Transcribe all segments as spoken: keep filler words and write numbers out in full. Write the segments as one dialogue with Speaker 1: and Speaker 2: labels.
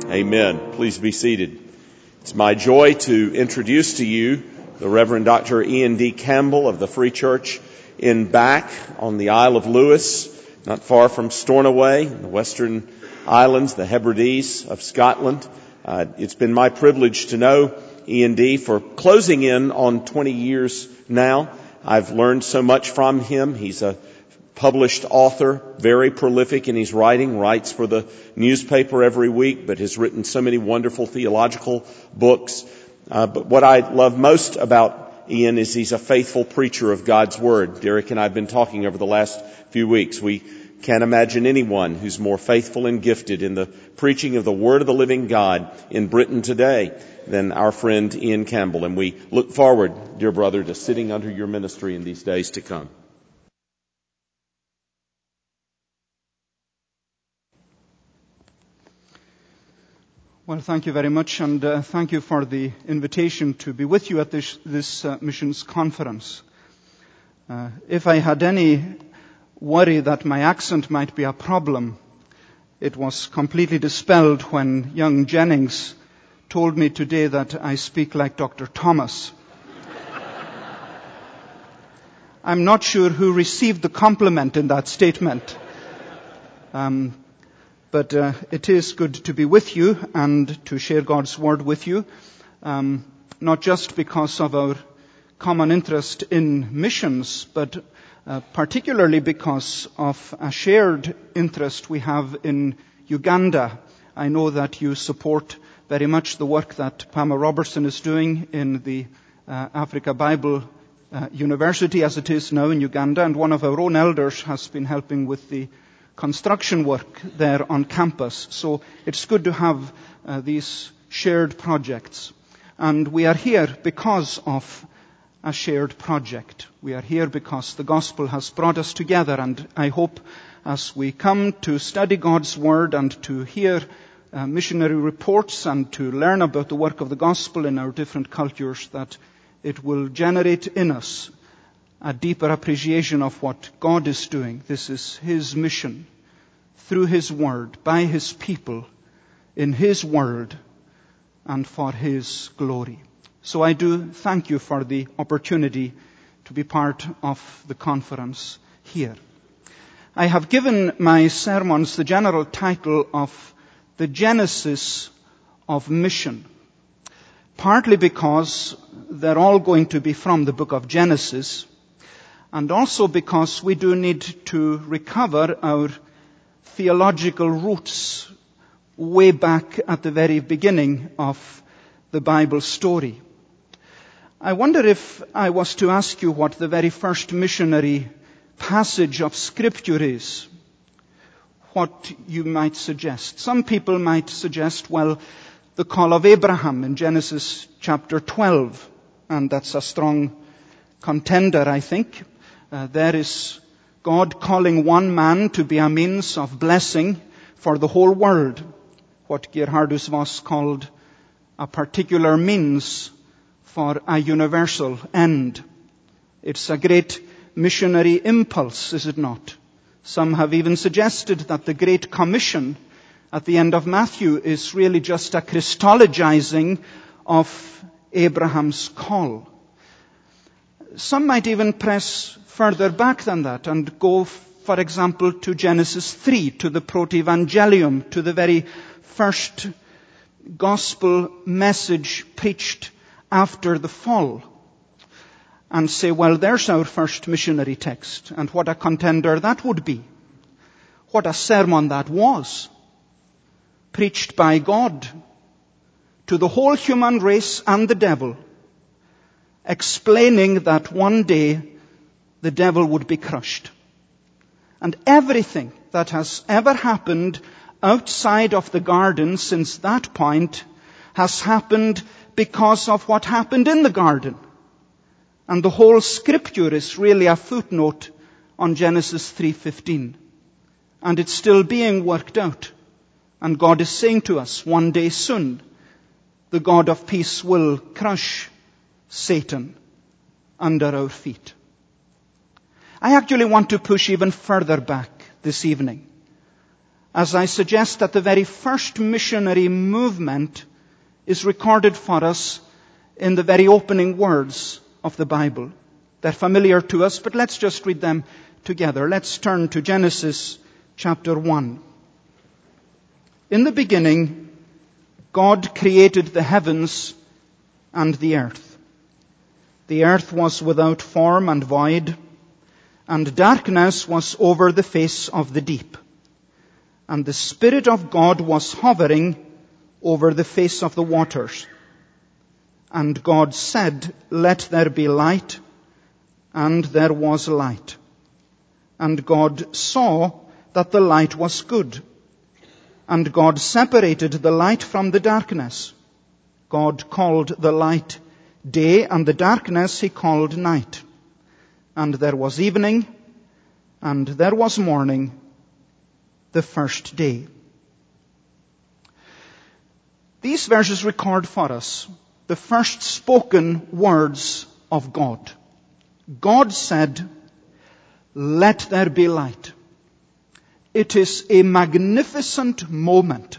Speaker 1: Amen. Please be seated. It's my joy to introduce to you the Reverend Doctor Ian D. Campbell of the Free Church in Back on the Isle of Lewis, not far from Stornoway, in the Western Islands, the Hebrides of Scotland. Uh, it's been my privilege to know Ian D. for closing in on twenty years now. I've learned so much from him. He's a published author, very prolific in his writing, writes for the newspaper every week, but has written so many wonderful theological books. Uh, but what I love most about Ian is he's a faithful preacher of God's Word. Derek and I have been talking over the last few weeks. We can't imagine anyone who's more faithful and gifted in the preaching of the Word of the living God in Britain today than our friend Ian Campbell. And we look forward, dear brother, to sitting under your ministry in these days to come.
Speaker 2: Well, thank you very much, and uh, thank you for the invitation to be with you at this, this uh, missions conference. Uh, if I had any worry that my accent might be a problem, it was completely dispelled when young Jennings told me today that I speak like Doctor Thomas. I'm not sure who received the compliment in that statement. Um, But uh, it is good to be with you and to share God's Word with you, um, not just because of our common interest in missions, but uh, particularly because of a shared interest we have in Uganda. I know that you support very much the work that Pama Robertson is doing in the uh, Africa Bible uh, University, as it is now in Uganda, and one of our own elders has been helping with the construction work there on campus. So it's good to have uh, these shared projects. And we are here because of a shared project. We are here because the gospel has brought us together, and I hope as we come to study God's Word and to hear uh, missionary reports and to learn about the work of the gospel in our different cultures, that it will generate in us a deeper appreciation of what God is doing. This is His mission, through His Word, by His people, in His world, and for His glory. So I do thank you for the opportunity to be part of the conference here. I have given my sermons the general title of The Genesis of Mission, partly because they're all going to be from the book of Genesis, and also because we do need to recover our theological roots way back at the very beginning of the Bible story. I wonder if I was to ask you what the very first missionary passage of Scripture is, what you might suggest. Some people might suggest, well, the call of Abraham in Genesis chapter twelve, and that's a strong contender, I think. Uh, there is God calling one man to be a means of blessing for the whole world, what Gerhardus Voss called a particular means for a universal end. It's a great missionary impulse, is it not? Some have even suggested that the Great Commission at the end of Matthew is really just a Christologizing of Abraham's call. Some might even press further back than that and go, for example, to Genesis three, to the Protevangelium, to the very first gospel message preached after the fall, and say, well, there's our first missionary text, and what a contender that would be. What a sermon that was, preached by God to the whole human race and the devil, explaining that one day the devil would be crushed. And everything that has ever happened outside of the garden since that point has happened because of what happened in the garden. And the whole Scripture is really a footnote on Genesis three fifteen. And it's still being worked out. And God is saying to us, one day soon, the God of peace will crush Satan under our feet. I actually want to push even further back this evening. as I suggest that the very first missionary movement is recorded for us in the very opening words of the Bible. They're familiar to us, but let's just read them together. Let's turn to Genesis chapter one. In the beginning, God created the heavens and the earth. The earth was without form and void, and darkness was over the face of the deep. And the Spirit of God was hovering over the face of the waters. And God said, "Let there be light," and there was light. And God saw that the light was good. And God separated the light from the darkness. God called the light day, and the darkness he called night. And there was evening, and there was morning, the first day. These verses record for us the first spoken words of God. God said, "Let there be light." It is a magnificent moment.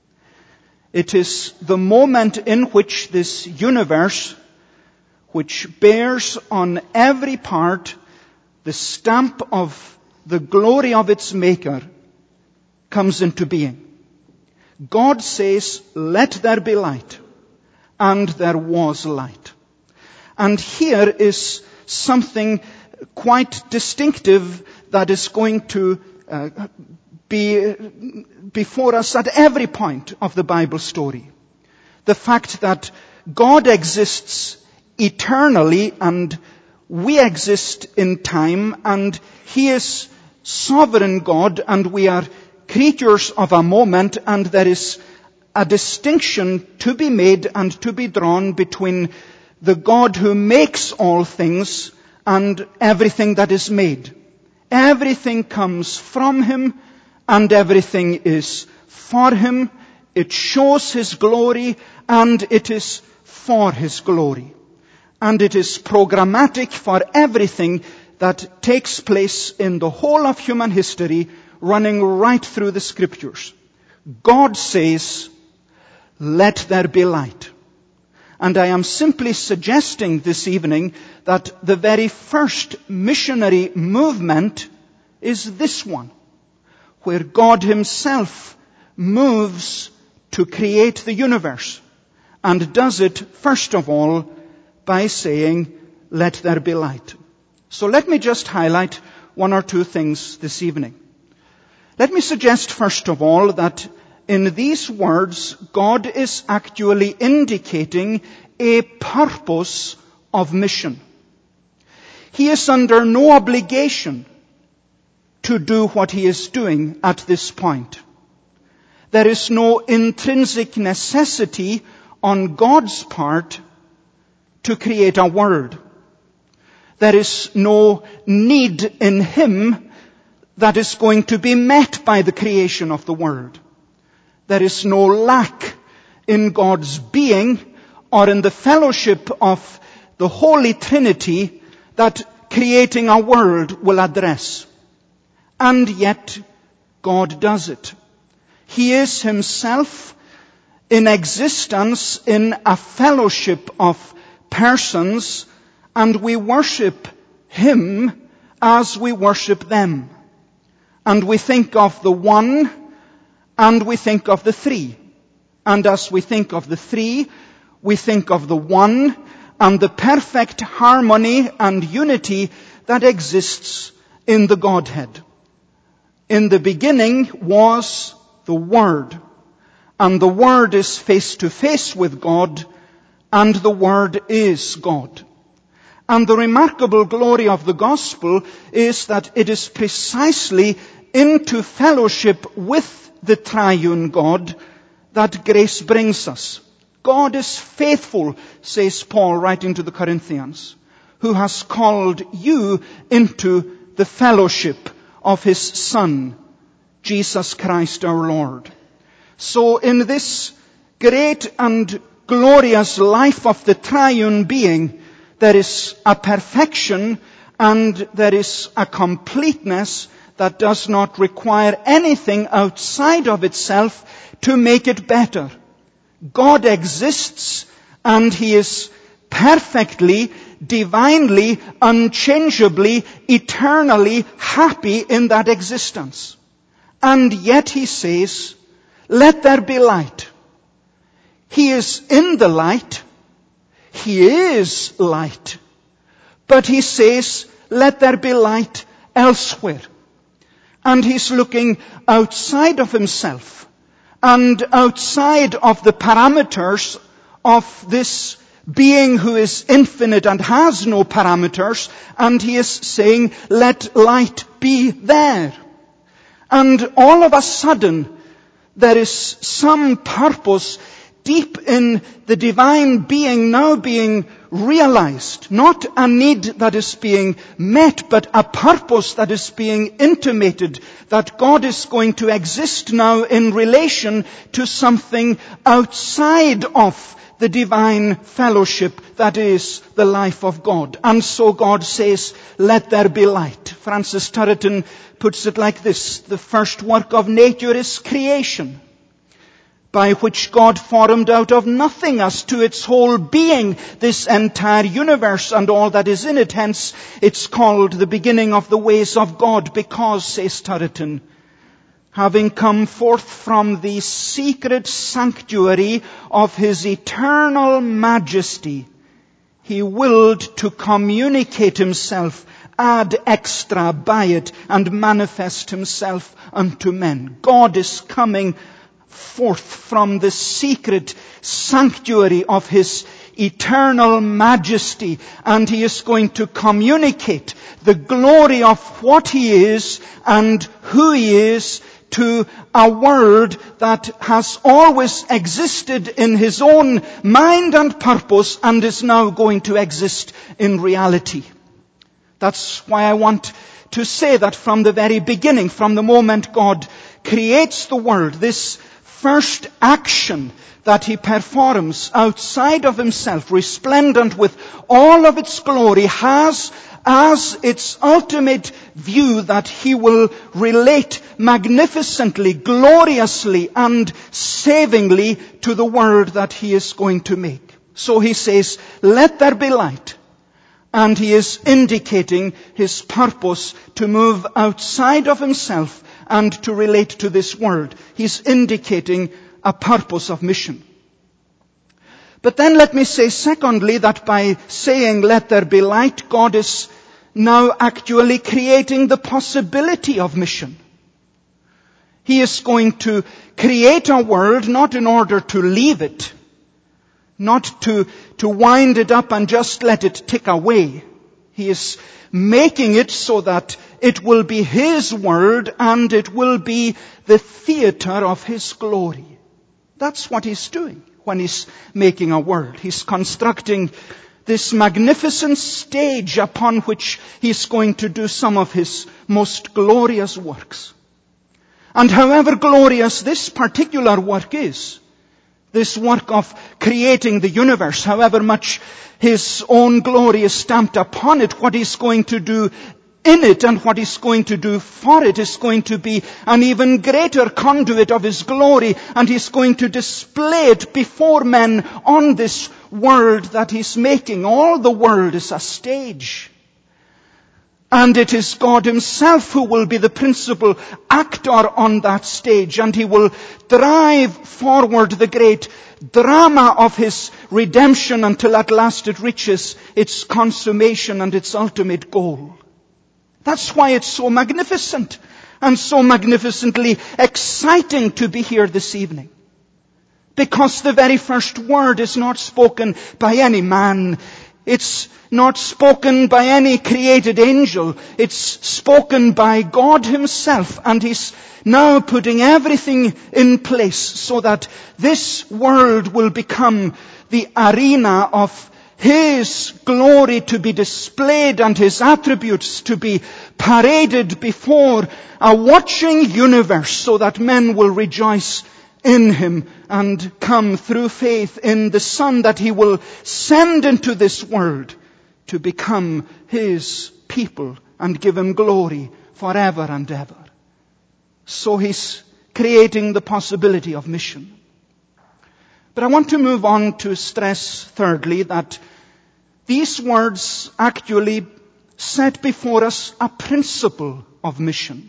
Speaker 2: It is the moment in which this universe, which bears on every part the stamp of the glory of its Maker, comes into being. God says, "Let there be light," and there was light. And here is something quite distinctive that is going to uh, be before us at every point of the Bible story. The fact that God exists eternally and we exist in time, and He is sovereign God and we are creatures of a moment, and there is a distinction to be made and to be drawn between the God who makes all things and everything that is made. Everything comes from Him and everything is for Him. It shows His glory and it is for His glory. And it is programmatic for everything that takes place in the whole of human history, running right through the Scriptures. God says, "Let there be light." And I am simply suggesting this evening that the very first missionary movement is this one, where God Himself moves to create the universe, and does it, first of all, by saying, "Let there be light." So let me just highlight one or two things this evening. Let me suggest, first of all, that in these words, God is actually indicating a purpose of mission. He is under no obligation to do what He is doing at this point. There is no intrinsic necessity on God's part to create a world. There is no need in Him that is going to be met by the creation of the world. There is no lack in God's being or in the fellowship of the Holy Trinity that creating a world will address. And yet, God does it. He is Himself in existence in a fellowship of persons, and we worship Him as we worship them. And we think of the one, and we think of the three. And as we think of the three, we think of the one, and the perfect harmony and unity that exists in the Godhead. In the beginning was the Word, and the Word is face to face with God, and the Word is God. And the remarkable glory of the gospel is that it is precisely into fellowship with the triune God that grace brings us. God is faithful, says Paul writing to the Corinthians, who has called you into the fellowship of His Son, Jesus Christ our Lord. So in this great and glorious life of the triune being, there is a perfection and there is a completeness that does not require anything outside of itself to make it better. God exists, and He is perfectly, divinely, unchangeably, eternally happy in that existence. And yet He says, let there be light. He is in the light. He is light. But He says, let there be light elsewhere. And He's looking outside of Himself and outside of the parameters of this being who is infinite and has no parameters, and He is saying, let light be there. And all of a sudden, there is some purpose deep in the divine being now being realized. Not a need that is being met, but a purpose that is being intimated, that God is going to exist now in relation to something outside of the divine fellowship that is the life of God. And so God says, let there be light. Francis Turretin puts it like this: the first work of nature is creation, by which God formed out of nothing as to its whole being this entire universe and all that is in it. Hence, it's called the beginning of the ways of God, because, says Turretin, having come forth from the secret sanctuary of His eternal majesty, He willed to communicate Himself ad extra by it and manifest Himself unto men. God is coming forth from the secret sanctuary of His eternal majesty, and He is going to communicate the glory of what He is and who He is to a world that has always existed in His own mind and purpose and is now going to exist in reality. That's why I want to say that from the very beginning, from the moment God creates the world, this first action that He performs outside of Himself, resplendent with all of its glory, has as its ultimate view that He will relate magnificently, gloriously, and savingly to the world that He is going to make. So He says, let there be light. And He is indicating His purpose to move outside of Himself and to relate to this world. He's indicating a purpose of mission. But then let me say secondly that by saying let there be light, God is now actually creating the possibility of mission. He is going to create a world not in order to leave it, not to, to wind it up and just let it tick away. He is making it so that it will be His world and it will be the theater of His glory. That's what He's doing when He's making a world. He's constructing this magnificent stage upon which He's going to do some of His most glorious works. And however glorious this particular work is, this work of creating the universe, however much His own glory is stamped upon it, what He's going to do in it and what He's going to do for it is going to be an even greater conduit of His glory, and He's going to display it before men on this world that He's making. All the world is a stage. And it is God Himself who will be the principal actor on that stage, and He will drive forward the great drama of His redemption until at last it reaches its consummation and its ultimate goal. That's why it's so magnificent and so magnificently exciting to be here this evening. Because the very first word is not spoken by any man. It's not spoken by any created angel. It's spoken by God Himself. And He's now putting everything in place so that this world will become the arena of His glory to be displayed and His attributes to be paraded before a watching universe, so that men will rejoice in Him and come through faith in the Son that He will send into this world to become His people and give Him glory forever and ever. So he's creating the possibility of mission. But I want to move on to stress, thirdly, that these words actually set before us a principle of mission.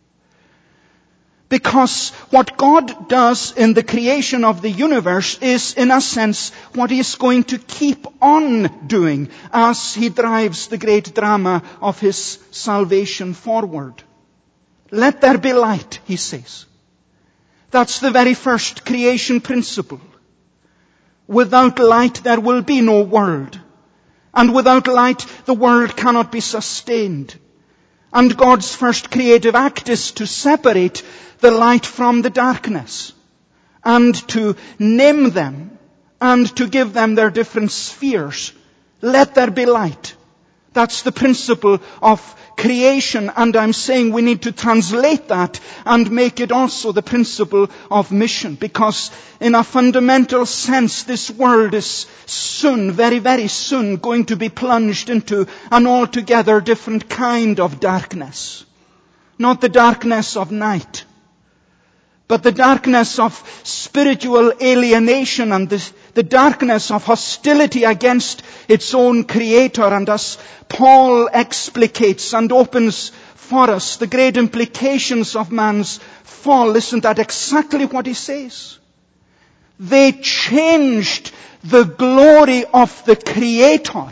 Speaker 2: Because what God does in the creation of the universe is, in a sense, what He is going to keep on doing as He drives the great drama of His salvation forward. Let there be light, He says. That's the very first creation principle. Without light there will be no world. And without light the world cannot be sustained. And God's first creative act is to separate the light from the darkness, and to name them, and to give them their different spheres. Let there be light. That's the principle of creation, and I'm saying we need to translate that and make it also the principle of mission, because in a fundamental sense this world is soon, very, very soon, going to be plunged into an altogether different kind of darkness. Not the darkness of night, but the darkness of spiritual alienation and the, the darkness of hostility against its own Creator. And as Paul explicates and opens for us the great implications of man's fall, listen to that, exactly what he says. They changed the glory of the Creator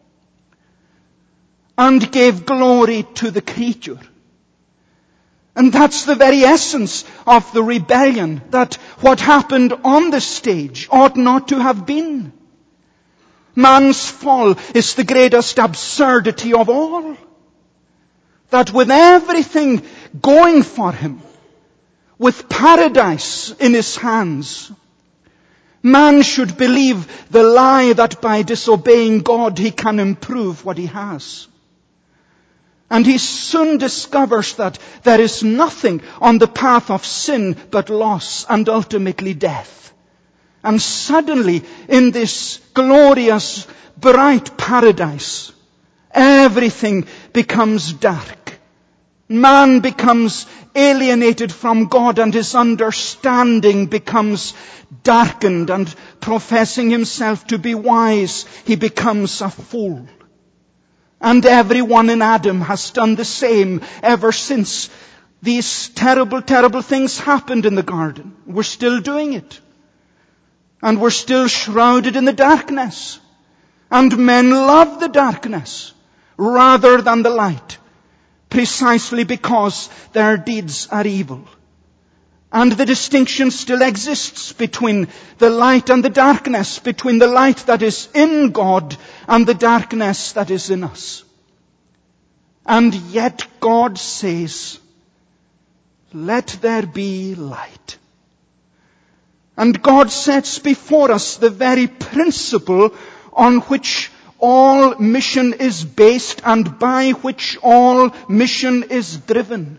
Speaker 2: and gave glory to the creature. And that's the very essence of the rebellion, that what happened on the stage ought not to have been. Man's fall is the greatest absurdity of all. That with everything going for him, with paradise in his hands, man should believe the lie that by disobeying God he can improve what he has. And he soon discovers that there is nothing on the path of sin but loss and ultimately death. And suddenly, in this glorious, bright paradise, everything becomes dark. Man becomes alienated from God, and his understanding becomes darkened, and professing himself to be wise, he becomes a fool. And everyone in Adam has done the same ever since these terrible, terrible things happened in the garden. We're still doing it. And we're still shrouded in the darkness. And men love the darkness rather than the light, precisely because their deeds are evil. And the distinction still exists between the light and the darkness, between the light that is in God and the darkness that is in us. And yet God says, let there be light. And God sets before us the very principle on which all mission is based and by which all mission is driven.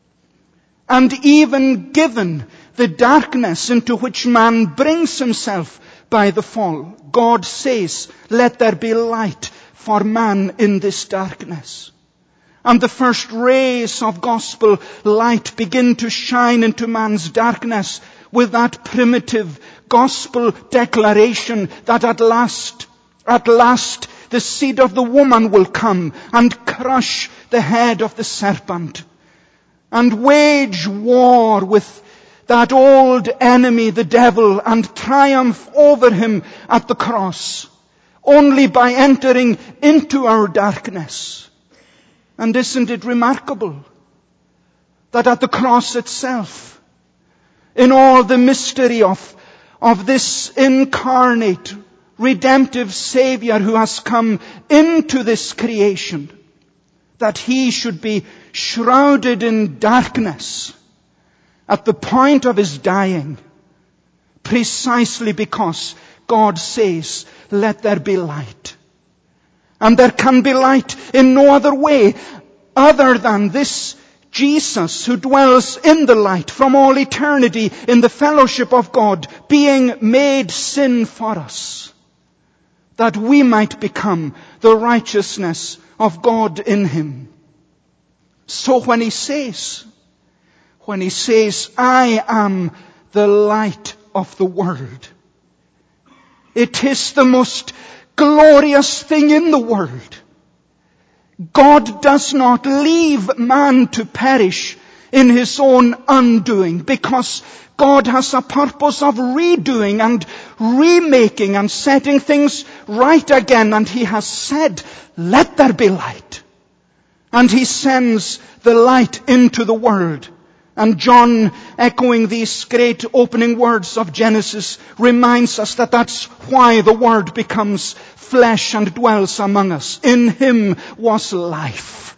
Speaker 2: And even given the darkness into which man brings himself by the fall, God says, let there be light for man in this darkness. And the first rays of gospel light begin to shine into man's darkness with that primitive gospel declaration that at last, at last, the seed of the woman will come and crush the head of the serpent, and wage war with that old enemy, the devil, and triumph over him at the cross, only by entering into our darkness. And isn't it remarkable that at the cross itself, in all the mystery of, of this incarnate, redemptive Savior who has come into this creation, that He should be shrouded in darkness at the point of His dying, precisely because God says, let there be light. And there can be light in no other way other than this Jesus who dwells in the light from all eternity in the fellowship of God, being made sin for us, that we might become the righteousness of God in Him. So when he says, when he says, I am the light of the world, it is the most glorious thing in the world. God does not leave man to perish in his own undoing, because God has a purpose of redoing and remaking and setting things right again. And he has said, let there be light. And he sends the light into the world. And John, echoing these great opening words of Genesis, reminds us that that's why the Word becomes flesh and dwells among us. In him was life.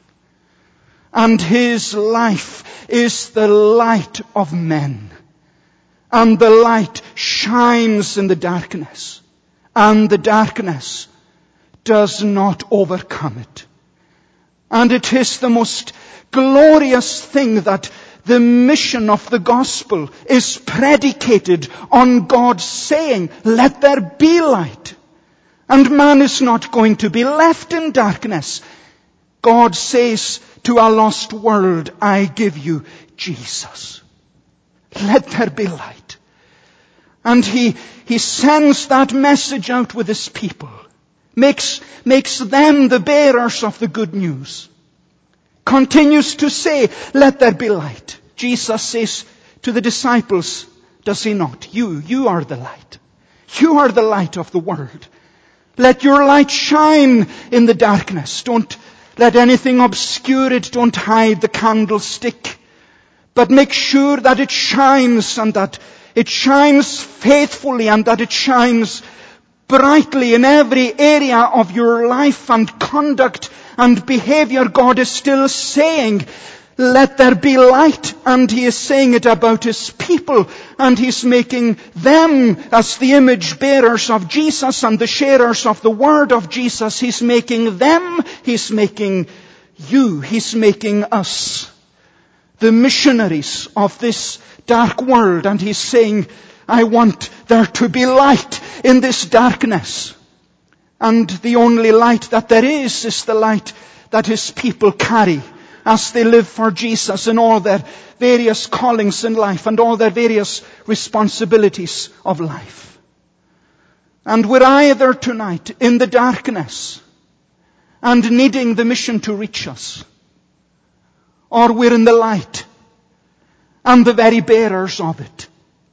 Speaker 2: And his life is the light of men. And the light shines in the darkness. And the darkness does not overcome it. And it is the most glorious thing that the mission of the gospel is predicated on God saying, let there be light. And man is not going to be left in darkness. God says to a lost world, I give you Jesus. Let there be light. And he, he sends that message out with his people. Makes, makes them the bearers of the good news. Continues to say, let there be light. Jesus says to the disciples, does he not? You, you are the light. You are the light of the world. Let your light shine in the darkness. Don't let anything obscure it. Don't hide the candlestick. But make sure that it shines, and that it shines faithfully, and that it shines brightly in every area of your life and conduct and behavior. God is still saying, let there be light. And he is saying it about his people. And he's making them as the image bearers of Jesus and the sharers of the word of Jesus. He's making them, he's making you, he's making us the missionaries of this dark world. And he's saying, I want there to be light in this darkness. And the only light that there is is the light that his people carry as they live for Jesus in all their various callings in life and all their various responsibilities of life. And we're either tonight in the darkness and needing the mission to reach us, or we're in the light and the very bearers of it.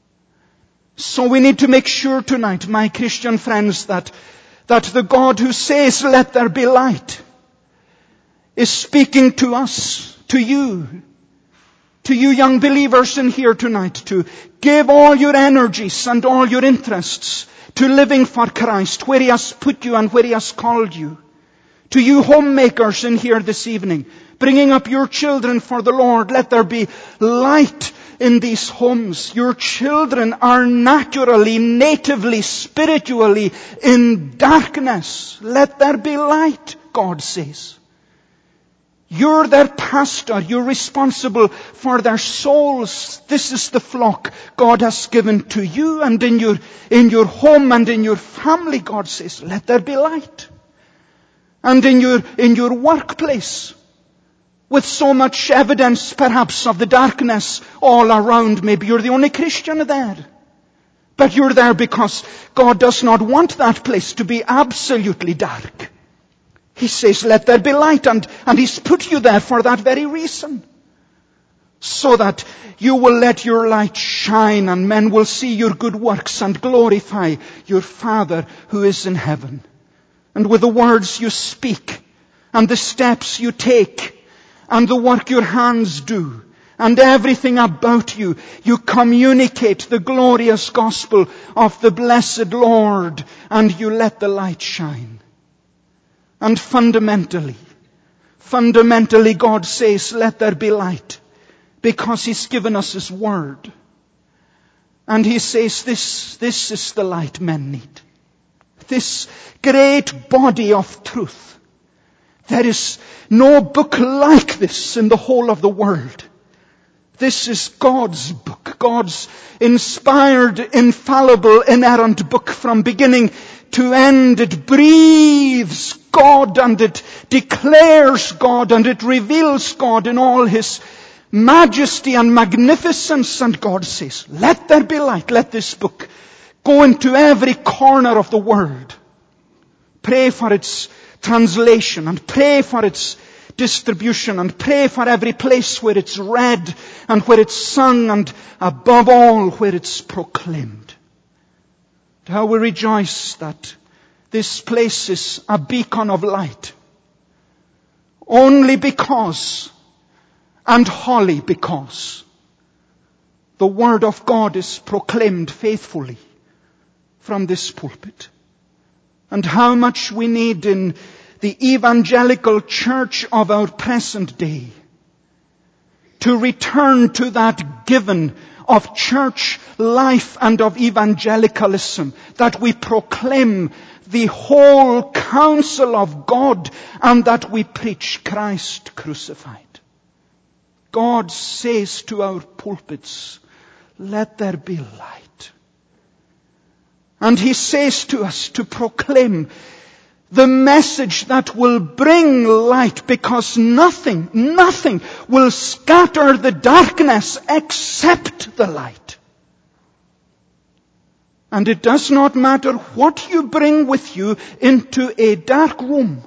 Speaker 2: So we need to make sure tonight, my Christian friends, that, that the God who says, let there be light, is speaking to us, to you, to you young believers in here tonight, to give all your energies and all your interests to living for Christ, where he has put you and where he has called you. To you homemakers in here this evening, bringing up your children for the Lord, let there be light in these homes. Your children are naturally, natively, spiritually in darkness. Let there be light, God says. You're their pastor. You're responsible for their souls. This is the flock God has given to you, and in your, in your home and in your family, God says, let there be light. And in your, in your workplace, with so much evidence perhaps of the darkness all around, maybe you're the only Christian there. But you're there because God does not want that place to be absolutely dark. He says, let there be light, and, and he's put you there for that very reason. So that you will let your light shine, and men will see your good works and glorify your Father who is in heaven. And with the words you speak, and the steps you take, and the work your hands do, and everything about you, you communicate the glorious gospel of the blessed Lord, and you let the light shine. And fundamentally, fundamentally God says, let there be light, because he's given us his word. And he says, this, this is the light men need. This great body of truth. There is no book like this in the whole of the world. This is God's book, God's inspired, infallible, inerrant book from beginning to end. It breathes God and it declares God and it reveals God in all His majesty and magnificence. And God says, let there be light. Let this book go into every corner of the world. Pray for its translation and pray for its distribution and pray for every place where it's read and where it's sung and above all where it's proclaimed. And how we rejoice that this place is a beacon of light. Only because and wholly because the Word of God is proclaimed faithfully from this pulpit. And how much we need in the evangelical church of our present day to return to that given of church life and of evangelicalism, that we proclaim the whole counsel of God and that we preach Christ crucified. God says to our pulpits, let there be light. And He says to us to proclaim the message that will bring light, because nothing, nothing will scatter the darkness except the light. And it does not matter what you bring with you into a dark room.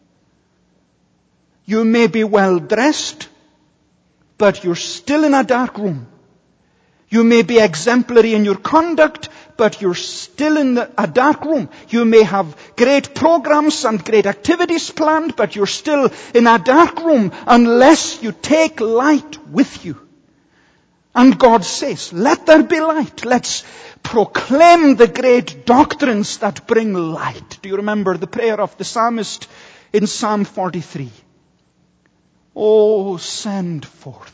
Speaker 2: You may be well dressed, but you're still in a dark room. You may be exemplary in your conduct, but you're still in the, a dark room. You may have great programs and great activities planned, but you're still in a dark room unless you take light with you. And God says, let there be light. Let's proclaim the great doctrines that bring light. Do you remember the prayer of the psalmist in Psalm forty-three? Oh, send forth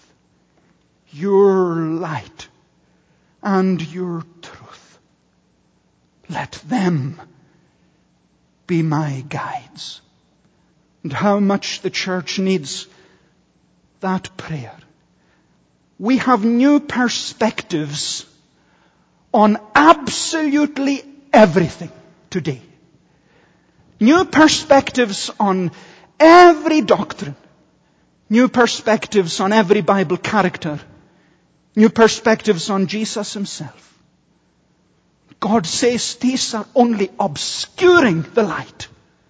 Speaker 2: your light and your truth. Let them be my guides. And how much the church needs that prayer. We have new perspectives on absolutely everything today. New perspectives on every doctrine. New perspectives on every Bible character. New perspectives on Jesus Himself. God says these are only obscuring the light.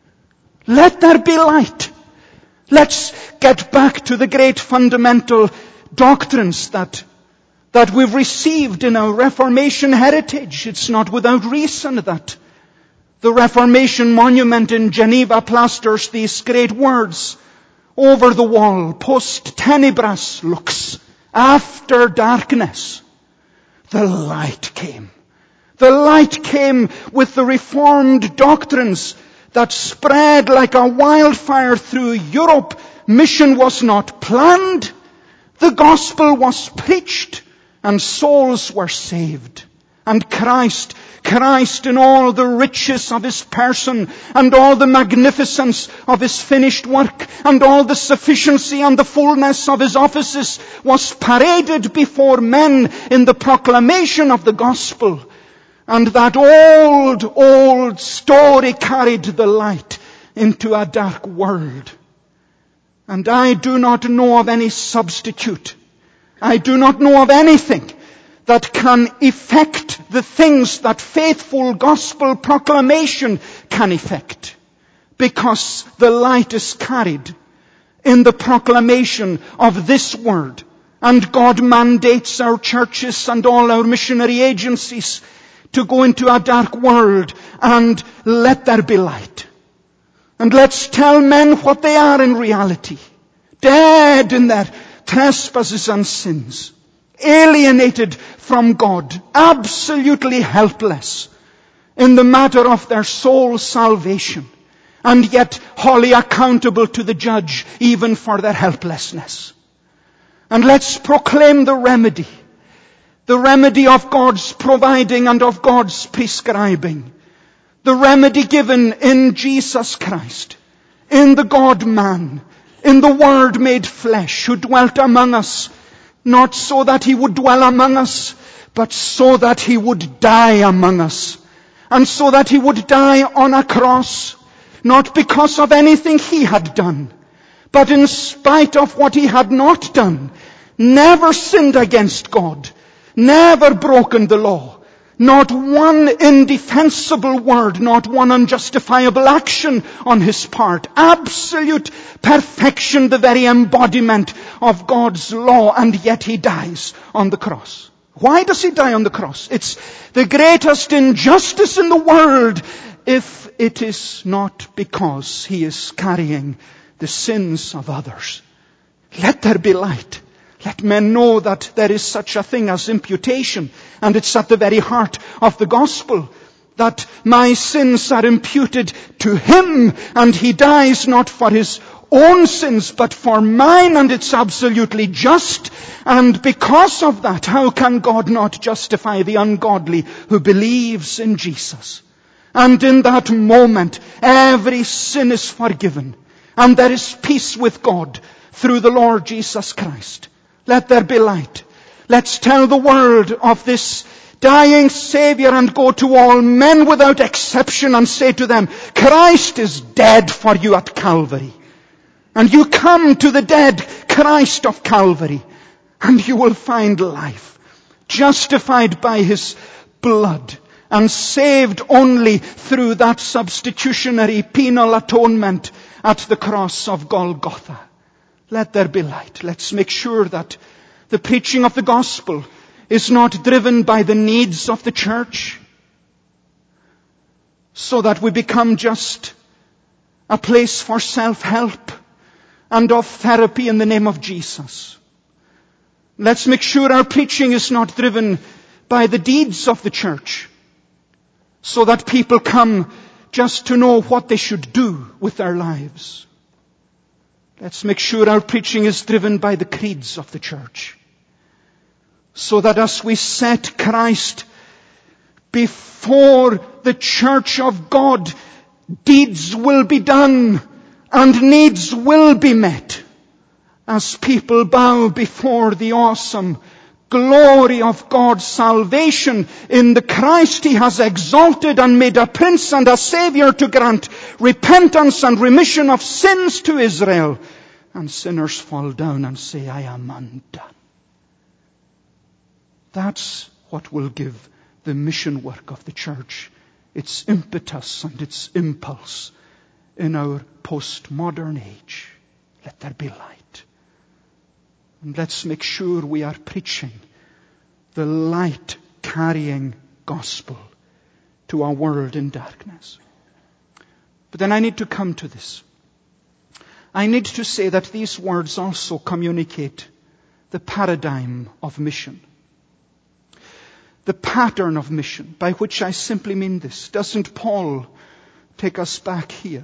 Speaker 2: Let there be light. Let's get back to the great fundamental doctrines that, that we've received in our Reformation heritage. It's not without reason that the Reformation monument in Geneva plasters these great words over the wall. Post tenebras lux. After darkness, the light came. The light came with the Reformed doctrines that spread like a wildfire through Europe. Mission was not planned. The gospel was preached and souls were saved. And Christ, Christ in all the riches of His person and all the magnificence of His finished work and all the sufficiency and the fullness of His offices was paraded before men in the proclamation of the gospel. And that old, old story carried the light into a dark world. And I do not know of any substitute. I do not know of anything that can effect the things that faithful gospel proclamation can effect. Because the light is carried in the proclamation of this word. And God mandates our churches and all our missionary agencies to go into a dark world and let there be light. And let's tell men what they are in reality. Dead in their trespasses and sins. Alienated from God. Absolutely helpless in the matter of their soul salvation. And yet wholly accountable to the judge even for their helplessness. And let's proclaim the remedy. The remedy of God's providing and of God's prescribing. The remedy given in Jesus Christ. In the God-man. In the Word made flesh who dwelt among us. Not so that He would dwell among us, but so that He would die among us. And so that he would die on a cross, not because of anything he had done, but in spite of what he had not done, never sinned against God, never broken the law, not one indefensible word, not one unjustifiable action on his part. Absolute perfection, the very embodiment of God's law, and yet he dies on the cross. Why does he die on the cross? It's the greatest injustice in the world if it is not because he is carrying the sins of others. Let there be light. Let men know that there is such a thing as imputation, and it's at the very heart of the gospel, that my sins are imputed to him, and he dies not for his own sins, but for mine, and it's absolutely just. And because of that, how can God not justify the ungodly who believes in Jesus? And in that moment, every sin is forgiven, and there is peace with God through the Lord Jesus Christ. Let there be light. Let's tell the world of this dying Savior and go to all men without exception and say to them, Christ is dead for you at Calvary. And you come to the dead Christ of Calvary, and you will find life, justified by his blood, and saved only through that substitutionary penal atonement at the cross of Golgotha. Let there be light. Let's make sure that the preaching of the gospel is not driven by the needs of the church, so that we become just a place for self-help and of therapy in the name of Jesus. Let's make sure our preaching is not driven by the deeds of the church, so that people come just to know what they should do with their lives. Let's make sure our preaching is driven by the creeds of the church, so that as we set Christ before the church of God, deeds will be done and needs will be met as people bow before the awesome glory of God's salvation in the Christ he has exalted and made a prince and a savior to grant repentance and remission of sins to Israel. And sinners fall down and say, I am undone. That's what will give the mission work of the church its impetus and its impulse in our postmodern age. Let there be light. And let's make sure we are preaching the light-carrying gospel to our world in darkness. But then I need to come to this. I need to say that these words also communicate the paradigm of mission. The pattern of mission, by which I simply mean this. Doesn't Paul take us back here?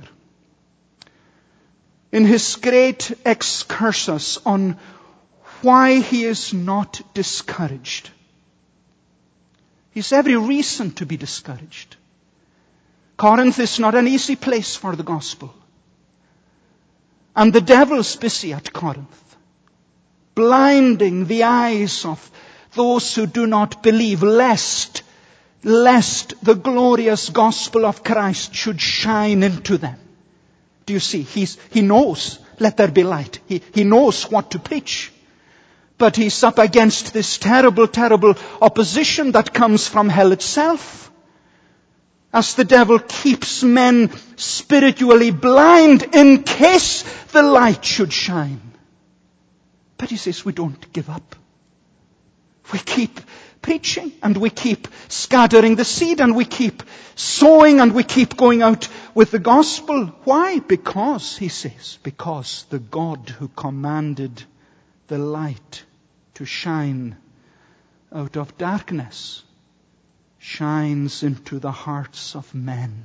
Speaker 2: In his great excursus on why he is not discouraged. He's every reason to be discouraged. Corinth is not an easy place for the gospel. And the devil's busy at Corinth, blinding the eyes of those who do not believe, lest, lest the glorious gospel of Christ should shine into them. Do you see? He's, he knows, let there be light. He, he knows what to preach. But he's up against this terrible, terrible opposition that comes from hell itself. As the devil keeps men spiritually blind in case the light should shine. But he says we don't give up. We keep preaching and we keep scattering the seed and we keep sowing and we keep going out with the gospel. Why? Because, he says, because the God who commanded the light to shine out of darkness shines into the hearts of men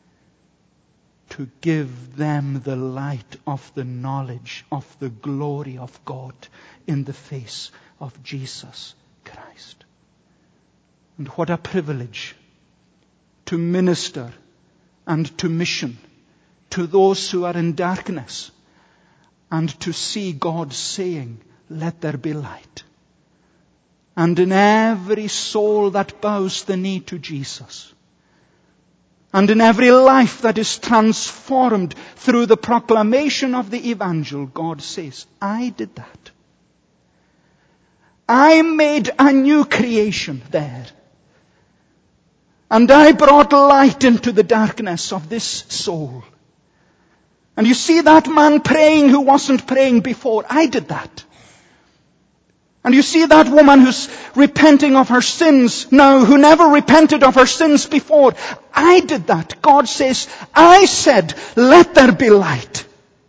Speaker 2: to give them the light of the knowledge of the glory of God in the face of Jesus Christ. And what a privilege to minister and to mission to those who are in darkness and to see God saying, let there be light. And in every soul that bows the knee to Jesus, and in every life that is transformed through the proclamation of the evangel, God says, I did that. I made a new creation there. And I brought light into the darkness of this soul. And you see that man praying who wasn't praying before? I did that. And you see that woman who's repenting of her sins now, who never repented of her sins before? I did that. God says, I said, let there be light.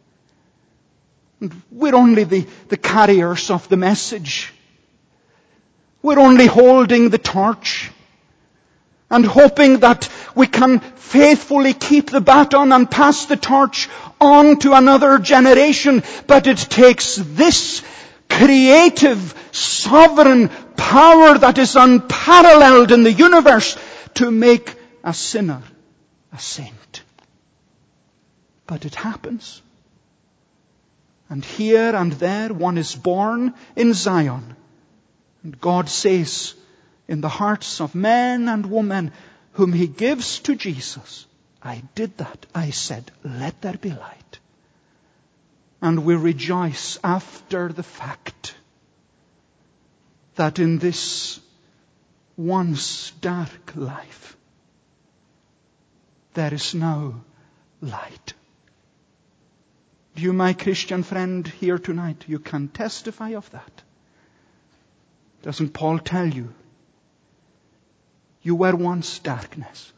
Speaker 2: And we're only the, the carriers of the message. We're only holding the torch and hoping that we can faithfully keep the baton and pass the torch on to another generation. But it takes this creative, sovereign power that is unparalleled in the universe to make a sinner a saint. But it happens. And here and there one is born in Zion. And God says, in the hearts of men and women whom He gives to Jesus, I did that. I said, let there be light. And we rejoice after the fact that in this once dark life, there is now light. You, my Christian friend, here tonight, you can testify of that. Doesn't Paul tell you? You were once darkness,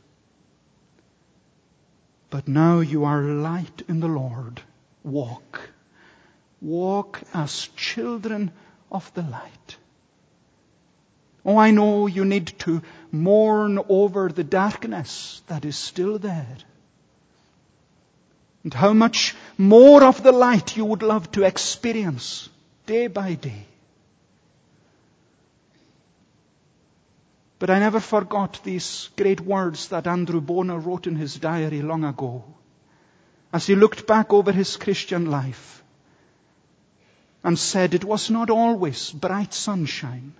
Speaker 2: but now you are light in the Lord. Walk. Walk as children of the light. Oh, I know you need to mourn over the darkness that is still there. And how much more of the light you would love to experience day by day. But I never forgot these great words that Andrew Bonar wrote in his diary long ago, as he looked back over his Christian life and said it was not always bright sunshine.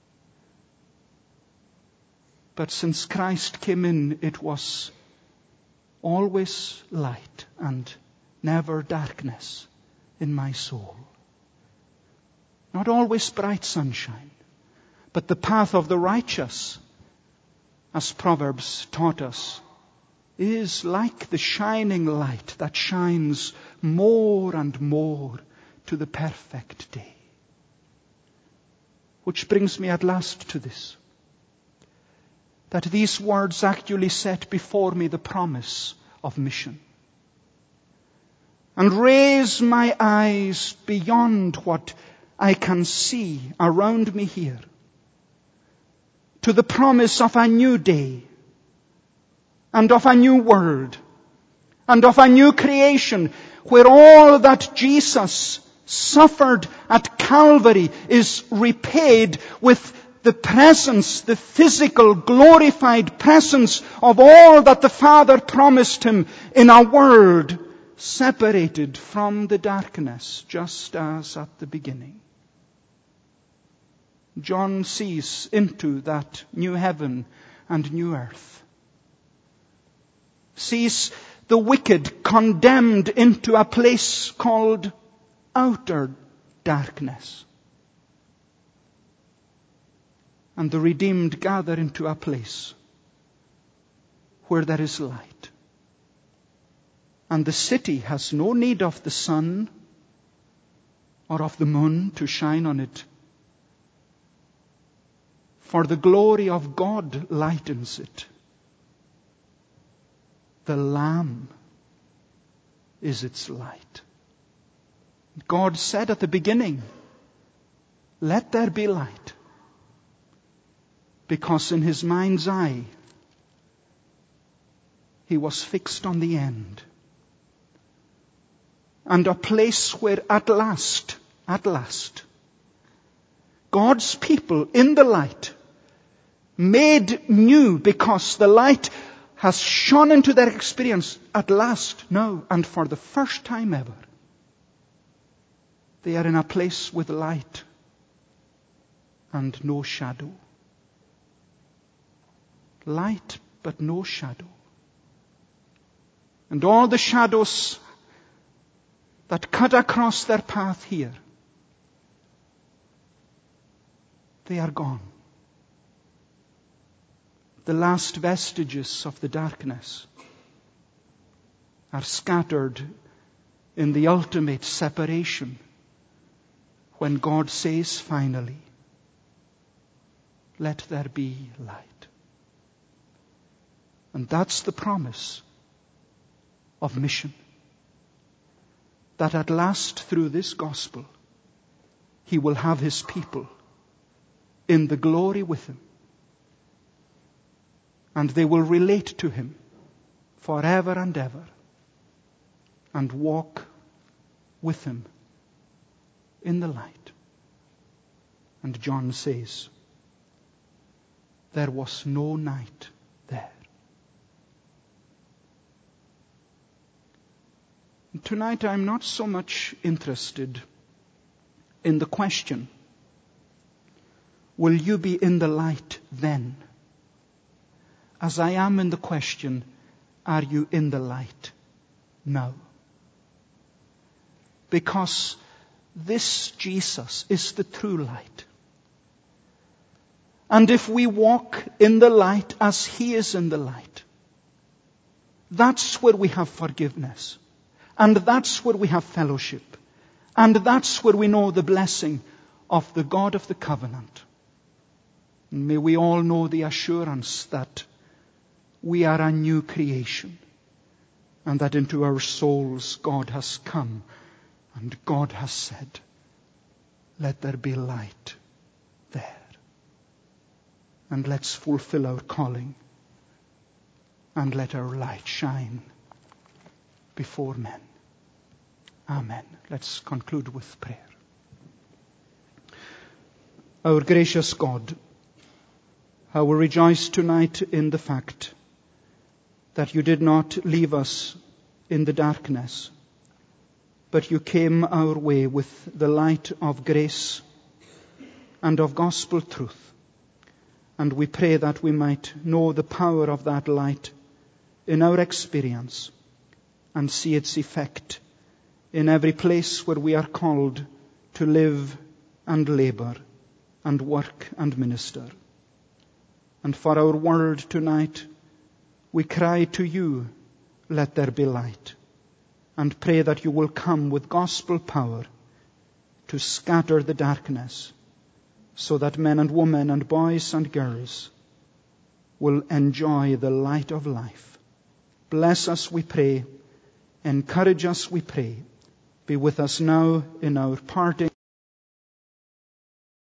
Speaker 2: But since Christ came in, it was always light and never darkness in my soul. Not always bright sunshine. But the path of the righteous, as Proverbs taught us, is like the shining light that shines more and more to the perfect day. Which brings me at last to this, that these words actually set before me the promise of mission. And raise my eyes beyond what I can see around me here, to the promise of a new day, and of a new world, and of a new creation, where all that Jesus suffered at Calvary is repaid with the presence, the physical, glorified presence of all that the Father promised Him in a world separated from the darkness, just as at the beginning. John sees into that new heaven and new earth. Sees the wicked condemned into a place called outer darkness. And the redeemed gather into a place where there is light. And the city has no need of the sun or of the moon to shine on it, for the glory of God lightens it. The Lamb is its light. God said at the beginning, let there be light. Because in His mind's eye, He was fixed on the end. And a place where at last, at last, God's people in the light, made new because the light has shone into their experience at last, now, and for the first time ever, they are in a place with light and no shadow. Light but no shadow. And all the shadows that cut across their path here, they are gone. The last vestiges of the darkness are scattered in the ultimate separation when God says finally, let there be light. And that's the promise of mission. That at last through this gospel, He will have His people in the glory with Him. And they will relate to Him forever and ever and walk with Him in the light. And John says, there was no night there. Tonight I'm not so much interested in the question, will you be in the light then? As I am in the question, are you in the light now? Because this Jesus is the true light. And if we walk in the light as He is in the light, that's where we have forgiveness. And that's where we have fellowship. And that's where we know the blessing of the God of the covenant. And may we all know the assurance that we are a new creation. And that into our souls God has come. And God has said, let there be light there. And let's fulfill our calling. And let our light shine before men. Amen. Let's conclude with prayer. Our gracious God, how we rejoice tonight in the fact that you did not leave us in the darkness, but you came our way with the light of grace and of gospel truth. And we pray that we might know the power of that light in our experience and see its effect in every place where we are called to live and labor and work and minister. And for our world tonight, we cry to you, let there be light, and pray that you will come with gospel power to scatter the darkness, so that men and women and boys and girls will enjoy the light of life. Bless us, we pray. Encourage us, we pray. Be with us now in our parting.